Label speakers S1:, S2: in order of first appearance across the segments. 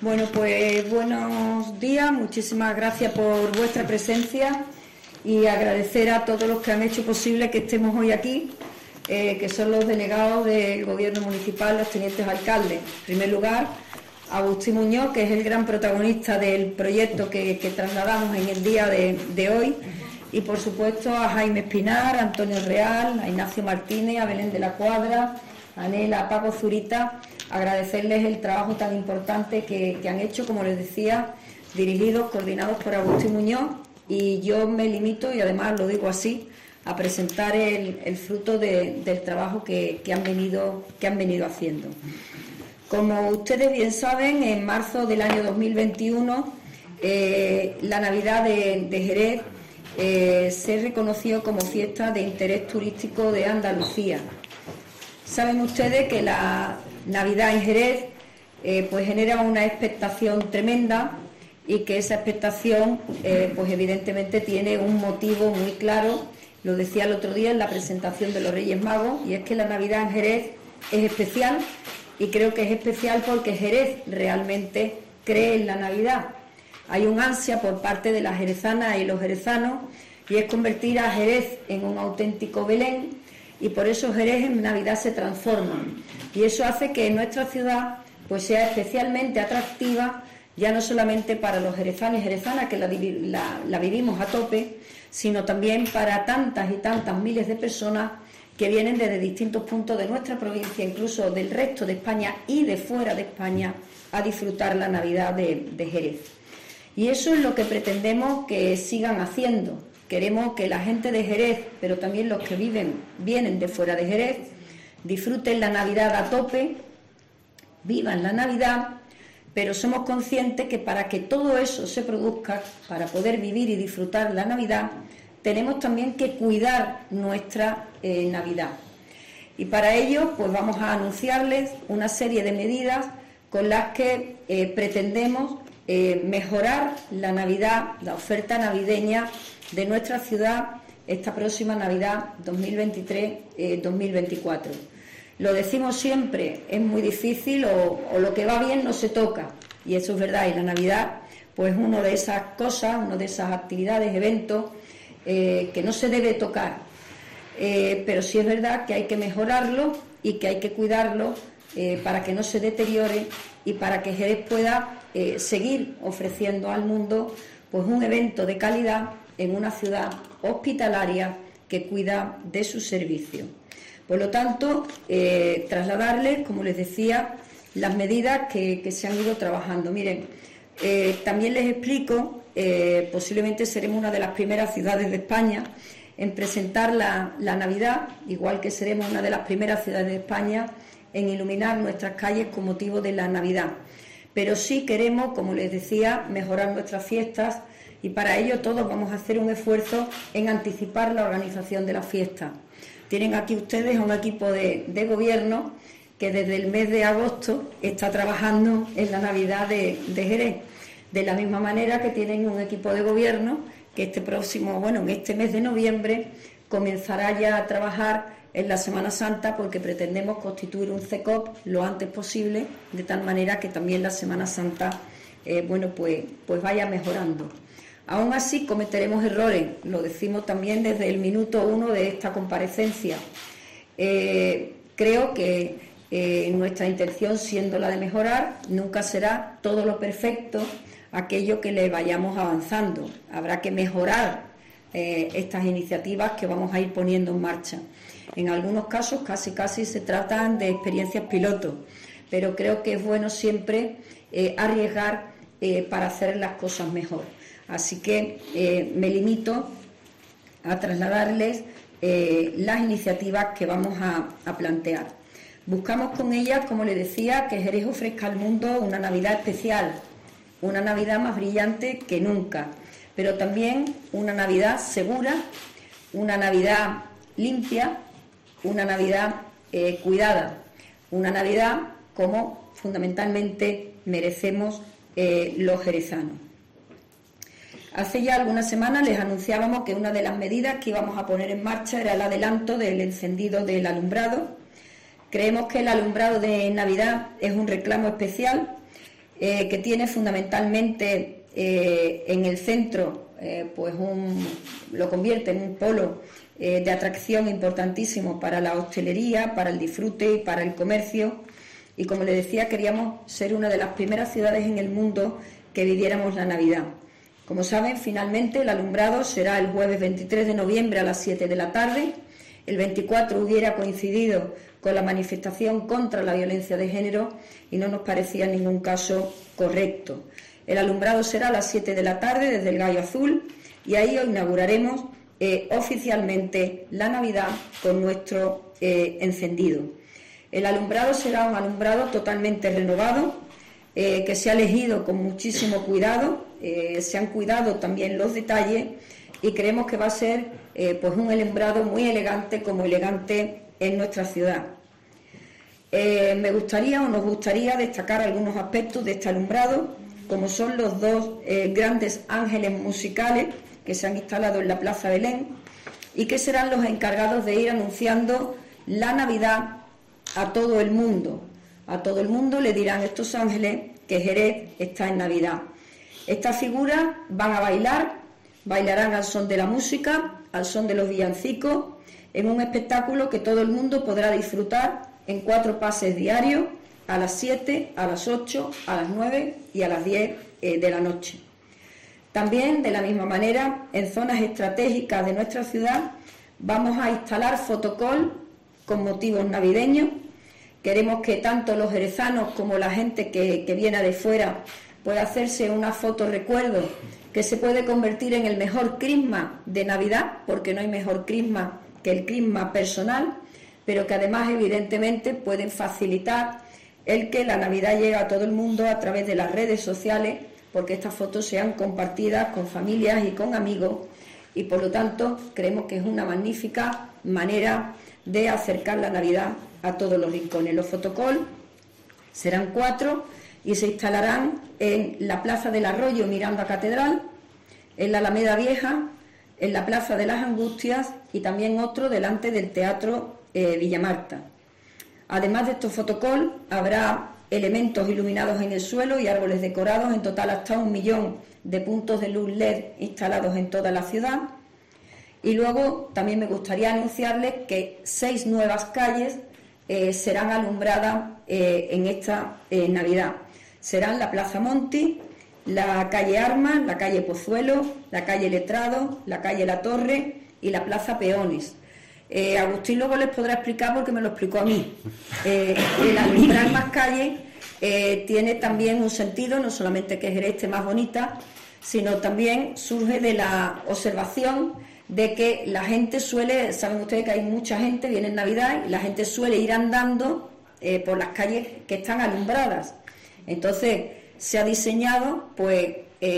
S1: Bueno, pues buenos días, muchísimas gracias por vuestra presencia y agradecer a todos los que han hecho posible que estemos hoy aquí, que son los delegados del Gobierno Municipal, los tenientes alcaldes. En primer lugar, a Agustín Muñoz, que es el gran protagonista del proyecto que trasladamos en el día de hoy, y por supuesto a Jaime Espinar, a Antonio Real, a Ignacio Martínez, a Belén de la Cuadra, a Nela, a Paco Zurita, agradecerles el trabajo tan importante que han hecho, como les decía, dirigidos, coordinados por Agustín Muñoz, y yo me limito, y además lo digo así, a presentar el fruto del trabajo que han venido haciendo. Como ustedes bien saben, en marzo del año 2021, la Navidad de Jerez se reconoció como fiesta de interés turístico de Andalucía. Saben ustedes que la Navidad en Jerez pues genera una expectación tremenda y que esa expectación pues evidentemente tiene un motivo muy claro. Lo decía el otro día en la presentación de los Reyes Magos, y es que la Navidad en Jerez es especial, y creo que es especial porque Jerez realmente cree en la Navidad. Hay un ansia por parte de las jerezanas y los jerezanos, y es convertir a Jerez en un auténtico Belén, y por eso Jerez en Navidad se transforma. Y eso hace que nuestra ciudad pues sea especialmente atractiva, ya no solamente para los jerezanos y jerezanas, que la vivimos a tope, sino también para tantas y tantas miles de personas que vienen desde distintos puntos de nuestra provincia, incluso del resto de España y de fuera de España, a disfrutar la Navidad de Jerez. Y eso es lo que pretendemos que sigan haciendo. Queremos que la gente de Jerez, pero también los que vienen de fuera de Jerez, disfruten la Navidad a tope, vivan la Navidad, pero somos conscientes que para que todo eso se produzca, para poder vivir y disfrutar la Navidad, tenemos también que cuidar nuestra Navidad. Y para ello, pues vamos a anunciarles una serie de medidas con las que pretendemos mejorar la Navidad, la oferta navideña de nuestra ciudad esta próxima Navidad 2023-2024. Lo decimos siempre, es muy difícil o lo que va bien no se toca, y eso es verdad, y la Navidad pues una de esas cosas, una de esas actividades, eventos que no se debe tocar, pero sí es verdad que hay que mejorarlo y que hay que cuidarlo para que no se deteriore y para que Jerez pueda seguir ofreciendo al mundo pues un evento de calidad en una ciudad hospitalaria que cuida de su servicio. Por lo tanto, trasladarles, como les decía, las medidas que se han ido trabajando. Miren, también les explico, posiblemente seremos una de las primeras ciudades de España en presentar la Navidad, igual que seremos una de las primeras ciudades de España en iluminar nuestras calles con motivo de la Navidad. Pero sí queremos, como les decía, mejorar nuestras fiestas, y para ello todos vamos a hacer un esfuerzo en anticipar la organización de las fiestas. Tienen aquí ustedes a un equipo de gobierno que desde el mes de agosto está trabajando en la Navidad de Jerez, de la misma manera que tienen un equipo de gobierno que en este mes de noviembre comenzará ya a trabajar en la Semana Santa, porque pretendemos constituir un CECOP lo antes posible, de tal manera que también la Semana Santa pues vaya mejorando. Aún así cometeremos errores, lo decimos también desde el minuto 1 de esta comparecencia. Creo que nuestra intención, siendo la de mejorar, nunca será todo lo perfecto aquello que le vayamos avanzando. Habrá que mejorar estas iniciativas que vamos a ir poniendo en marcha. En algunos casos casi se tratan de experiencias piloto, pero creo que es bueno siempre arriesgar para hacer las cosas mejor. Así que me limito a trasladarles las iniciativas que vamos a plantear. Buscamos con ellas, como les decía, que Jerez ofrezca al mundo una Navidad especial, una Navidad más brillante que nunca, pero también una Navidad segura, una Navidad limpia, una Navidad cuidada, una Navidad como fundamentalmente merecemos los jerezanos. Hace ya algunas semanas les anunciábamos que una de las medidas que íbamos a poner en marcha era el adelanto del encendido del alumbrado. Creemos que el alumbrado de Navidad es un reclamo especial que tiene fundamentalmente en el centro, pues lo convierte en un polo de atracción importantísimo para la hostelería, para el disfrute y para el comercio. Y como le decía, queríamos ser una de las primeras ciudades en el mundo que viviéramos la Navidad. Como saben, finalmente el alumbrado será el jueves 23 de noviembre a las 7 de la tarde. El 24 hubiera coincidido con la manifestación contra la violencia de género y no nos parecía en ningún caso correcto. El alumbrado será a las 7 de la tarde desde el Gallo Azul y ahí inauguraremos oficialmente la Navidad con nuestro encendido. El alumbrado será un alumbrado totalmente renovado, que se ha elegido con muchísimo cuidado, se han cuidado también los detalles y creemos que va a ser pues un alumbrado muy elegante, como elegante en nuestra ciudad. Nos gustaría destacar algunos aspectos de este alumbrado, como son los dos grandes ángeles musicales que se han instalado en la Plaza Belén y que serán los encargados de ir anunciando la Navidad a todo el mundo. A todo el mundo le dirán estos ángeles que Jerez está en Navidad. Estas figuras van a bailarán al son de la música, al son de los villancicos, en un espectáculo que todo el mundo podrá disfrutar en 4 pases diarios, a las 7, a las 8, a las 9 y a las 10 de la noche. También, de la misma manera, en zonas estratégicas de nuestra ciudad vamos a instalar fotocall con motivos navideños. Queremos que tanto los jerezanos como la gente que viene de fuera pueda hacerse una foto recuerdo que se puede convertir en el mejor crisma de Navidad, porque no hay mejor crisma que el crisma personal, pero que además evidentemente pueden facilitar el que la Navidad llegue a todo el mundo a través de las redes sociales, porque estas fotos sean compartidas con familias y con amigos y por lo tanto creemos que es una magnífica manera de acercar la Navidad a todos los rincones. Los fotocall serán 4 y se instalarán en la Plaza del Arroyo mirando a Catedral, en la Alameda Vieja, en la Plaza de las Angustias y también otro delante del Teatro Villamarta. Además de estos fotocall, habrá elementos iluminados en el suelo y árboles decorados, en total hasta 1 millón de puntos de luz LED instalados en toda la ciudad. Y luego también me gustaría anunciarles que 6 nuevas calles serán alumbradas en esta Navidad. Serán la Plaza Monti, la calle Armas, la calle Pozuelo, la calle Letrado, la calle La Torre y la Plaza Peones. Agustín luego les podrá explicar porque me lo explicó a mí. El alumbrar más calles tiene también un sentido, no solamente que Jerez esté más bonita, sino también surge de la observación de que la gente saben ustedes que hay mucha gente, viene en Navidad y la gente suele ir andando por las calles que están alumbradas. Entonces se ha diseñado pues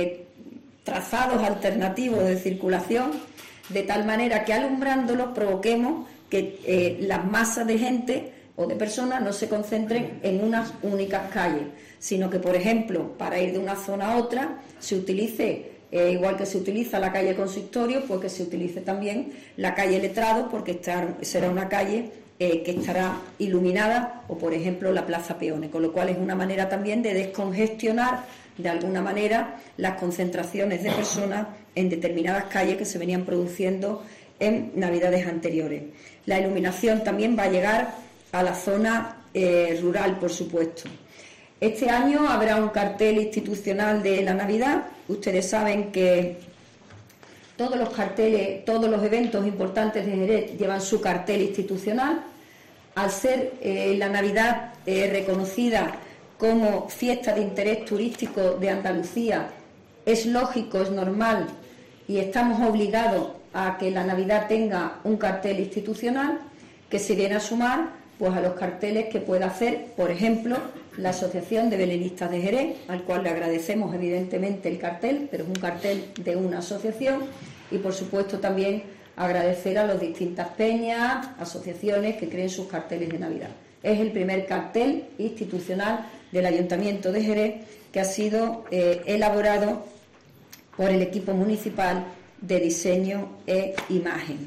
S1: trazados alternativos de circulación, de tal manera que alumbrándolos provoquemos que las masas de gente o de personas no se concentren en unas únicas calles, sino que, por ejemplo, para ir de una zona a otra, se utilice, igual que se utiliza la calle Consistorio, pues que se utilice también la calle Letrado, porque será una calle que estará iluminada, o por ejemplo la Plaza Peones, con lo cual es una manera también de descongestionar de alguna manera las concentraciones de personas en determinadas calles que se venían produciendo en Navidades anteriores. La iluminación también va a llegar a la zona rural, por supuesto. Este año habrá un cartel institucional de la Navidad. Ustedes saben que todos los carteles, todos los eventos importantes de Jerez llevan su cartel institucional. Al ser la Navidad reconocida como fiesta de interés turístico de Andalucía, es lógico, es normal y estamos obligados a que la Navidad tenga un cartel institucional que se viene a sumar pues a los carteles que pueda hacer, por ejemplo, la Asociación de Belenistas de Jerez, al cual le agradecemos evidentemente el cartel, pero es un cartel de una asociación, y por supuesto también agradecer a las distintas peñas, asociaciones que creen sus carteles de Navidad. Es el primer cartel institucional del Ayuntamiento de Jerez que ha sido elaborado por el equipo municipal de diseño e imagen.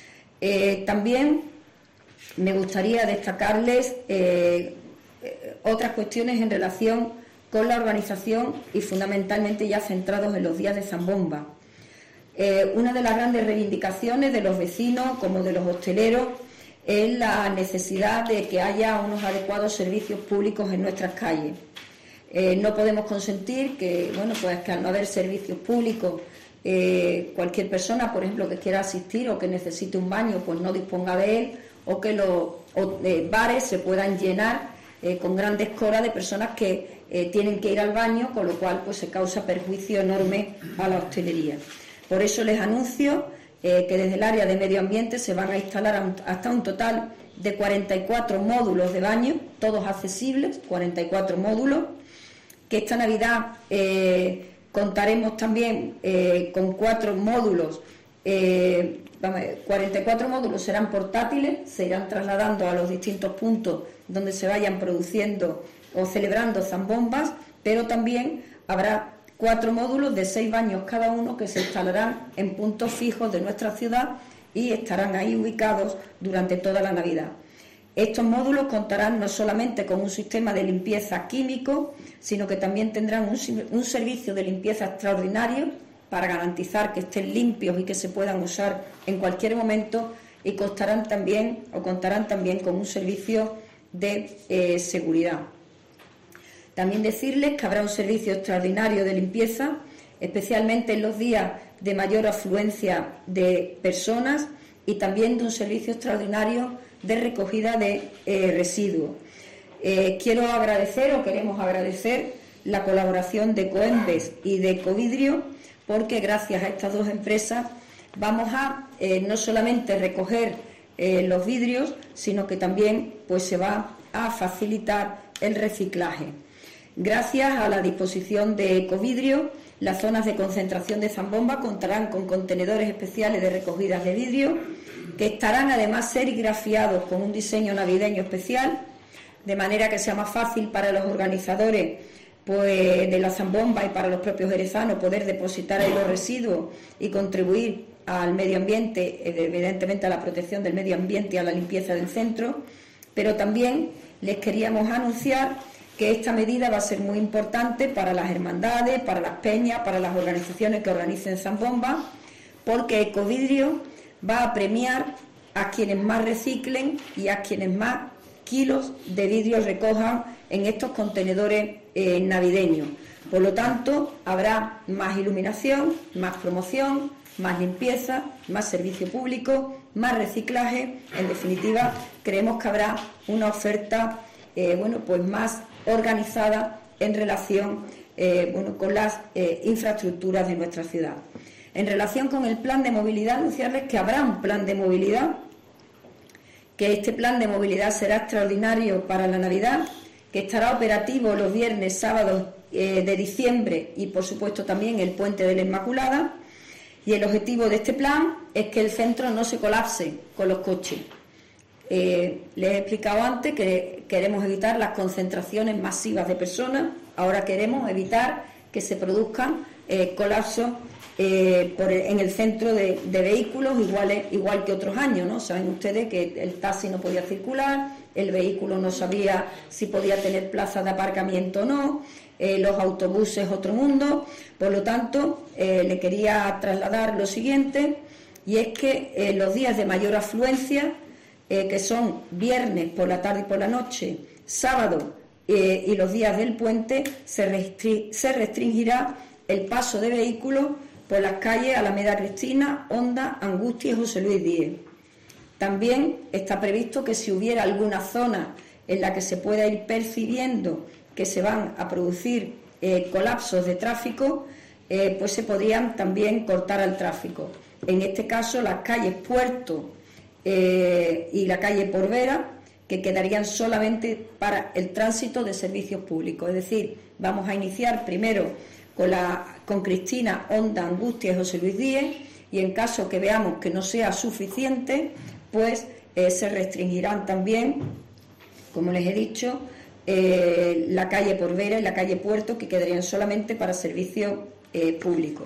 S1: También me gustaría destacarles otras cuestiones en relación con la organización y fundamentalmente ya centrados en los días de zambomba. Una de las grandes reivindicaciones de los vecinos como de los hosteleros es la necesidad de que haya unos adecuados servicios públicos en nuestras calles. No podemos consentir que, pues que al no haber servicios públicos, cualquier persona, por ejemplo, que quiera asistir o que necesite un baño, pues no disponga de él, o que los bares se puedan llenar con grandes colas de personas que tienen que ir al baño, con lo cual pues se causa perjuicio enorme a la hostelería. Por eso les anuncio que desde el área de medio ambiente se van a instalar hasta un total de 44 módulos de baño, todos accesibles, 44 módulos, que esta Navidad contaremos también con 4 módulos, 44 módulos serán portátiles, se irán trasladando a los distintos puntos donde se vayan produciendo o celebrando zambombas, pero también habrá 4 módulos de 6 baños cada uno que se instalarán en puntos fijos de nuestra ciudad y estarán ahí ubicados durante toda la Navidad. Estos módulos contarán no solamente con un sistema de limpieza químico, sino que también tendrán un servicio de limpieza extraordinario para garantizar que estén limpios y que se puedan usar en cualquier momento, y contarán también con un servicio de seguridad. También decirles que habrá un servicio extraordinario de limpieza, especialmente en los días de mayor afluencia de personas, y también de un servicio extraordinario de recogida de residuos. Queremos agradecer la colaboración de Coembes y de Ecovidrio, porque gracias a estas dos empresas vamos a no solamente recoger los vidrios, sino que también pues se va a facilitar el reciclaje. Gracias a la disposición de Ecovidrio, las zonas de concentración de zambomba contarán con contenedores especiales de recogidas de vidrio, que estarán además serigrafiados con un diseño navideño especial, de manera que sea más fácil para los organizadores pues, de la zambomba y para los propios jerezanos poder depositar ahí los residuos y contribuir al medio ambiente, evidentemente a la protección del medio ambiente y a la limpieza del centro. Pero también les queríamos anunciar que esta medida va a ser muy importante para las hermandades, para las peñas, para las organizaciones que organicen zambomba, porque Ecovidrio va a premiar a quienes más reciclen y a quienes más kilos de vidrio recojan en estos contenedores navideños. Por lo tanto, habrá más iluminación, más promoción, más limpieza, más servicio público, más reciclaje. En definitiva, creemos que habrá una oferta pues más organizada en relación con las infraestructuras de nuestra ciudad. En relación con el plan de movilidad, anunciarles que habrá un plan de movilidad, que este plan de movilidad será extraordinario para la Navidad, que estará operativo los viernes, sábados de diciembre y, por supuesto, también el Puente de la Inmaculada. Y el objetivo de este plan es que el centro no se colapse con los coches. Les he explicado antes que queremos evitar las concentraciones masivas de personas. Ahora queremos evitar que se produzcan colapsos en el centro de vehículos igual que otros años, ¿no? Saben ustedes que el taxi no podía circular, el vehículo no sabía si podía tener plazas de aparcamiento o no, los autobuses otro mundo. Por lo tanto, le quería trasladar lo siguiente, y es que los días de mayor afluencia, que son viernes por la tarde y por la noche, sábado y los días del puente, se restringirá el paso de vehículos por las calles Alameda Cristina, Honda, Angustia y José Luis Díez. También está previsto que si hubiera alguna zona en la que se pueda ir percibiendo que se van a producir colapsos de tráfico, pues se podrían también cortar al tráfico. En este caso, las calles Puerto y la calle Porvera, que quedarían solamente para el tránsito de servicios públicos. Es decir, vamos a iniciar primero con Cristina, Honda, Angustia y José Luis Díez, y en caso que veamos que no sea suficiente, pues se restringirán también, como les he dicho, la calle Porvera y la calle Puerto, que quedarían solamente para servicios públicos.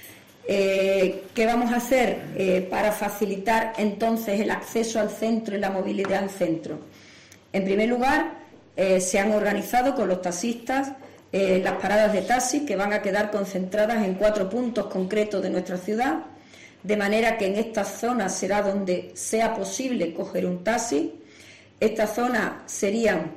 S1: ¿Qué vamos a hacer para facilitar entonces el acceso al centro y la movilidad al centro? En primer lugar, se han organizado con los taxistas las paradas de taxi, que van a quedar concentradas en 4 puntos concretos de nuestra ciudad, de manera que en esta zona será donde sea posible coger un taxi. Esta zona serían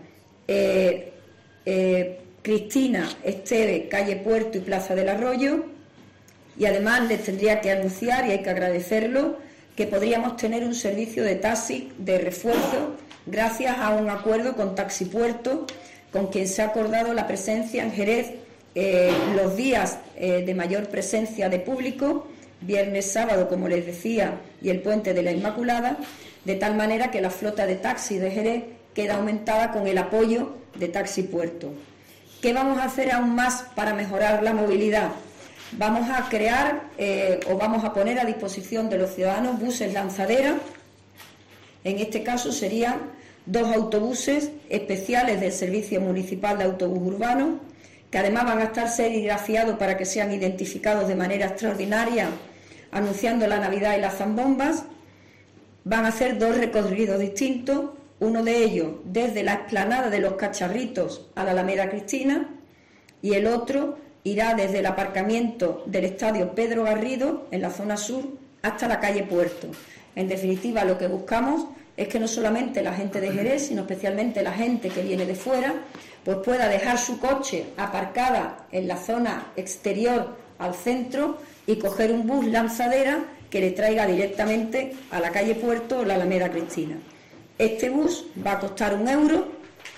S1: Cristina, Esteve, Calle Puerto y Plaza del Arroyo, y además les tendría que anunciar, y hay que agradecerlo, que podríamos tener un servicio de taxi de refuerzo gracias a un acuerdo con Taxi Puerto, con quien se ha acordado la presencia en Jerez los días de mayor presencia de público, viernes, sábado, como les decía, y el Puente de la Inmaculada, de tal manera que la flota de taxis de Jerez queda aumentada con el apoyo de Taxi Puerto. ¿Qué vamos a hacer aún más para mejorar la movilidad? Vamos a crear o vamos a poner a disposición de los ciudadanos buses lanzadera. En este caso serían 2 autobuses especiales del Servicio Municipal de Autobús Urbano, que además van a estar serigrafiados para que sean identificados de manera extraordinaria, anunciando la Navidad y las zambombas. Van a hacer 2 recorridos distintos, uno de ellos desde la explanada de los Cacharritos a la Alameda Cristina, y el otro irá desde el aparcamiento del Estadio Pedro Garrido, en la zona sur, hasta la calle Puerto. En definitiva, lo que buscamos es que no solamente la gente de Jerez, sino especialmente la gente que viene de fuera, pues pueda dejar su coche aparcada en la zona exterior al centro y coger un bus lanzadera que le traiga directamente a la calle Puerto o la Alameda Cristina. Este bus va a costar 1 euro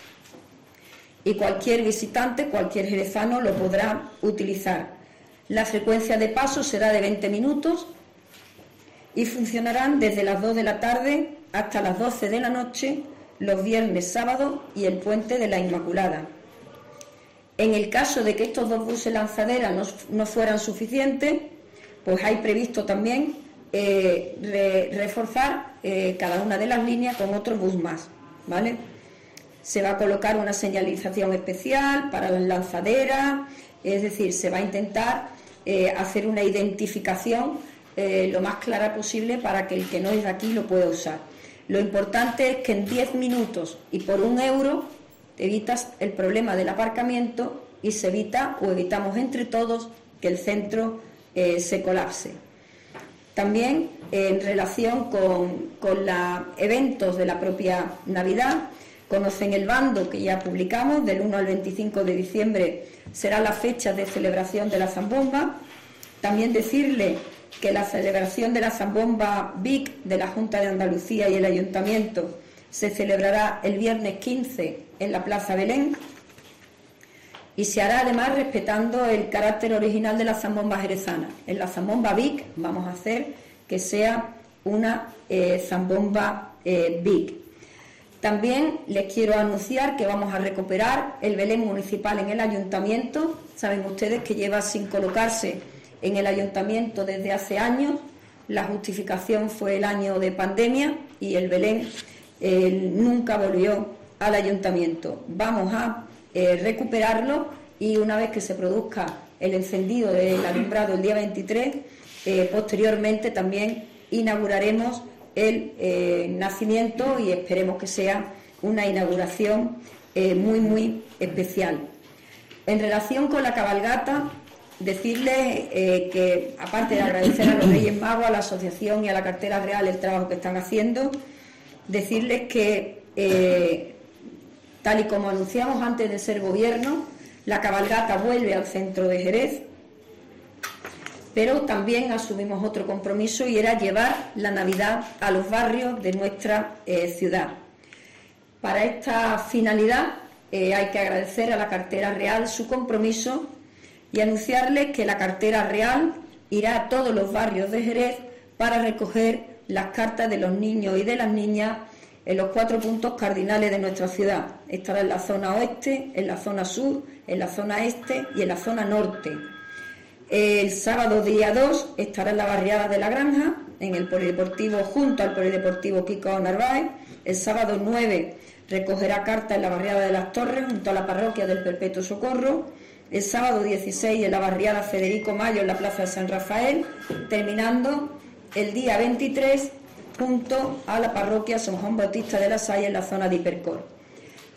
S1: y cualquier visitante, cualquier jerezano lo podrá utilizar. La frecuencia de paso será de 20 minutos y funcionarán desde las 2 de la tarde hasta las 12 de la noche, los viernes, sábados y el Puente de la Inmaculada. En el caso de que estos 2 buses lanzaderas no fueran suficientes, pues hay previsto también reforzar cada una de las líneas con otro bus más, ¿vale? Se va a colocar una señalización especial para las lanzaderas, es decir, se va a intentar hacer una identificación lo más clara posible para que el que no es de aquí lo pueda usar. Lo importante es que en 10 minutos y por 1 euro evitas el problema del aparcamiento y se evita o evitamos entre todos que el centro se colapse. También en relación con los eventos de la propia Navidad, conocen el bando que ya publicamos, del 1 al 25 de diciembre será la fecha de celebración de la zambomba. También decirle que la celebración de la zambomba BIC de la Junta de Andalucía y el Ayuntamiento se celebrará el viernes 15 en la Plaza Belén y se hará además respetando el carácter original de la zambomba jerezana. En la zambomba BIC vamos a hacer que sea una zambomba BIC. También les quiero anunciar que vamos a recuperar el Belén municipal en el Ayuntamiento. Saben ustedes que lleva sin colocarse en el Ayuntamiento desde hace años. La justificación fue el año de pandemia y el Belén nunca volvió al Ayuntamiento. Vamos a recuperarlo y una vez que se produzca el encendido del alumbrado el día 23, posteriormente también inauguraremos el nacimiento y esperemos que sea una inauguración muy especial. En relación con la cabalgata, decirles que, aparte de agradecer a los Reyes Magos, a la Asociación y a la Cartera Real el trabajo que están haciendo, decirles que, tal y como anunciamos antes de ser gobierno, la cabalgata vuelve al centro de Jerez, pero también asumimos otro compromiso y era llevar la Navidad a los barrios de nuestra ciudad. Para esta finalidad hay que agradecer a la Cartera Real su compromiso y anunciarles que la Cartera Real irá a todos los barrios de Jerez para recoger las cartas de los niños y de las niñas en los 4 puntos cardinales de nuestra ciudad. Estará en la zona oeste, en la zona sur, en la zona este y en la zona norte. El sábado día 2 estará en la barriada de La Granja, en el polideportivo, junto al polideportivo Kiko Narváez. El sábado 9 recogerá cartas en la barriada de Las Torres, junto a la parroquia del Perpetuo Socorro. El sábado 16 en la barriada Federico Mayo, en la plaza de San Rafael, terminando el día 23 junto a la parroquia San Juan Bautista de la Salle, en la zona de Hipercor.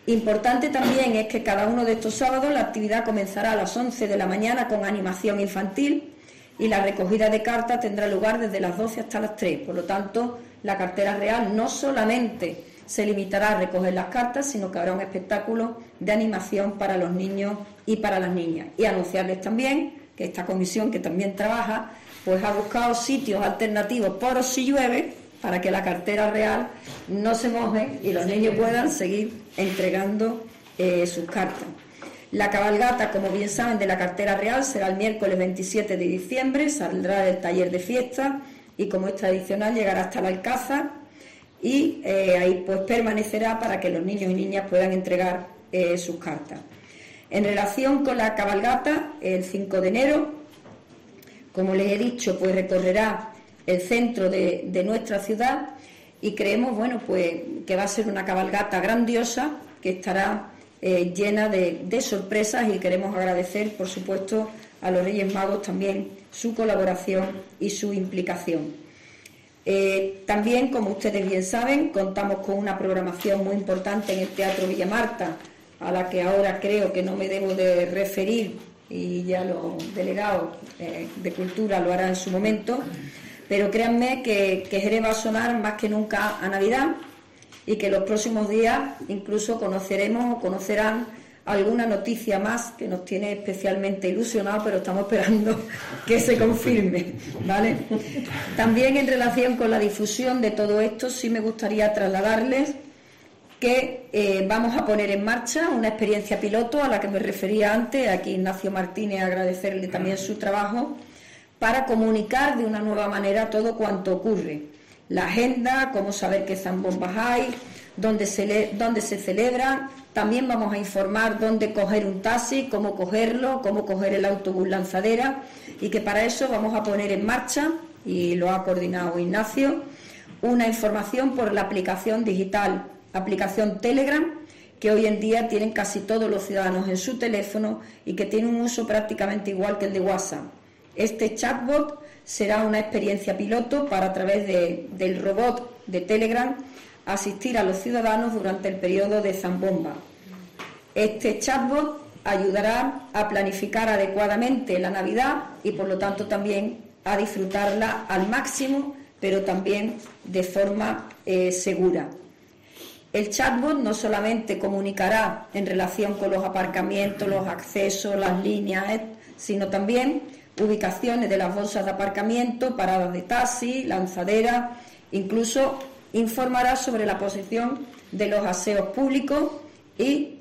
S1: Importante también es que cada uno de estos sábados la actividad comenzará a las 11 de la mañana con animación infantil y la recogida de cartas tendrá lugar desde las 12 hasta las 3. Por lo tanto, la cartera real no solamente se limitará a recoger las cartas, sino que habrá un espectáculo de animación para los niños y para las niñas. Y anunciarles también que esta comisión, que también trabaja, pues ha buscado sitios alternativos por si llueve, para que la cartera real no se moje y los niños puedan seguir entregando sus cartas. La cabalgata, como bien saben, de la cartera real será el miércoles 27 de diciembre, saldrá del taller de fiesta y, como es tradicional, llegará hasta el Alcázar y ahí pues permanecerá para que los niños y niñas puedan entregar sus cartas. En relación con la cabalgata, el 5 de enero, como les he dicho, pues recorrerá el centro de nuestra ciudad y creemos, bueno, pues que va a ser una cabalgata grandiosa que estará llena de sorpresas, y queremos agradecer, por supuesto, a los Reyes Magos también su colaboración y su implicación. También, como ustedes bien saben, contamos con una programación muy importante en el Teatro Villamarta, a la que ahora creo que no me debo de referir y ya los delegados de Cultura lo harán en su momento, pero créanme que Jerez va a sonar más que nunca a Navidad y que los próximos días incluso conoceremos o conocerán alguna noticia más que nos tiene especialmente ilusionados, pero estamos esperando que se confirme, ¿vale? También en relación con la difusión de todo esto, sí me gustaría trasladarles que vamos a poner en marcha una experiencia piloto a la que me refería antes. Aquí Ignacio Martínez, agradecerle también su trabajo, para comunicar de una nueva manera todo cuanto ocurre. La agenda, cómo saber qué zambombas hay, dónde se celebran. También vamos a informar dónde coger un taxi, cómo cogerlo, cómo coger el autobús lanzadera, y que para eso vamos a poner en marcha, y lo ha coordinado Ignacio, una información por la aplicación digital, aplicación Telegram, que hoy en día tienen casi todos los ciudadanos en su teléfono y que tiene un uso prácticamente igual que el de WhatsApp. Este chatbot será una experiencia piloto para, a través del robot de Telegram, asistir a los ciudadanos durante el periodo de zambomba. Este chatbot ayudará a planificar adecuadamente la Navidad y, por lo tanto, también a disfrutarla al máximo, pero también de forma segura. El chatbot no solamente comunicará en relación con los aparcamientos, los accesos, las líneas, sino también ubicaciones de las bolsas de aparcamiento, paradas de taxi, lanzaderas, incluso informará sobre la posición de los aseos públicos y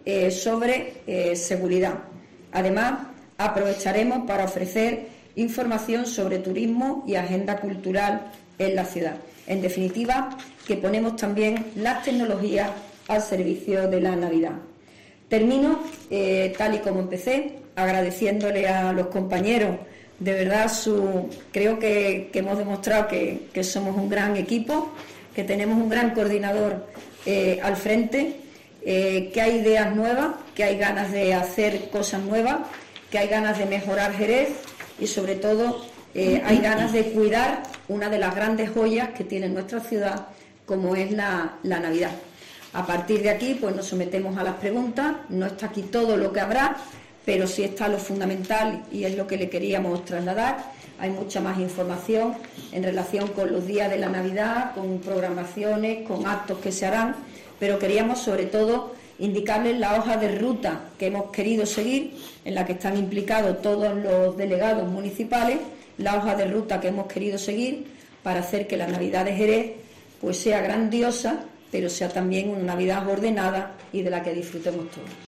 S1: sobre seguridad. Además, aprovecharemos para ofrecer información sobre turismo y agenda cultural en la ciudad. En definitiva, que ponemos también las tecnologías al servicio de la Navidad. Termino, tal y como empecé, agradeciéndole a los compañeros, de verdad, creo que hemos demostrado que somos un gran equipo, que tenemos un gran coordinador al frente, que hay ideas nuevas, que hay ganas de hacer cosas nuevas, que hay ganas de mejorar Jerez y, sobre todo, hay ganas de cuidar una de las grandes joyas que tiene nuestra ciudad, como es la Navidad. A partir de aquí, pues nos sometemos a las preguntas. No está aquí todo lo que habrá, pero sí está lo fundamental y es lo que le queríamos trasladar. Hay mucha más información en relación con los días de la Navidad, con programaciones, con actos que se harán, pero queríamos sobre todo indicarles la hoja de ruta que hemos querido seguir, en la que están implicados todos los delegados municipales, la hoja de ruta que hemos querido seguir para hacer que la Navidad de Jerez pues sea grandiosa, pero sea también una Navidad ordenada y de la que disfrutemos todos.